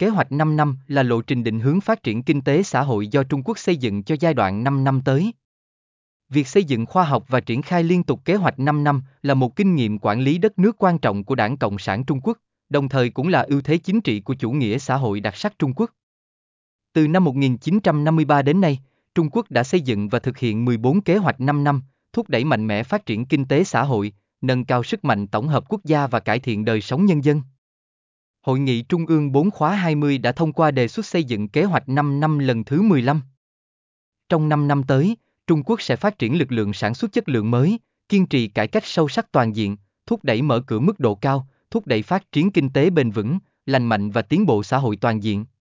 kế hoạch 5 năm là lộ trình định hướng phát triển kinh tế xã hội do Trung Quốc xây dựng cho giai đoạn 5 năm tới. Việc xây dựng khoa học và triển khai liên tục kế hoạch 5 năm là một kinh nghiệm quản lý đất nước quan trọng của Đảng Cộng sản Trung Quốc, đồng thời cũng là ưu thế chính trị của chủ nghĩa xã hội đặc sắc Trung Quốc. Từ năm 1953 đến nay, Trung Quốc đã xây dựng và thực hiện 14 kế hoạch 5 năm, thúc đẩy mạnh mẽ phát triển kinh tế xã hội, nâng cao sức mạnh tổng hợp quốc gia và cải thiện đời sống nhân dân. Hội nghị Trung ương 4 khóa 20 đã thông qua đề xuất xây dựng kế hoạch 5 năm lần thứ 15. Trong 5 năm tới, Trung Quốc sẽ phát triển lực lượng sản xuất chất lượng mới, kiên trì cải cách sâu sắc toàn diện, thúc đẩy mở cửa mức độ cao, thúc đẩy phát triển kinh tế bền vững, lành mạnh và tiến bộ xã hội toàn diện.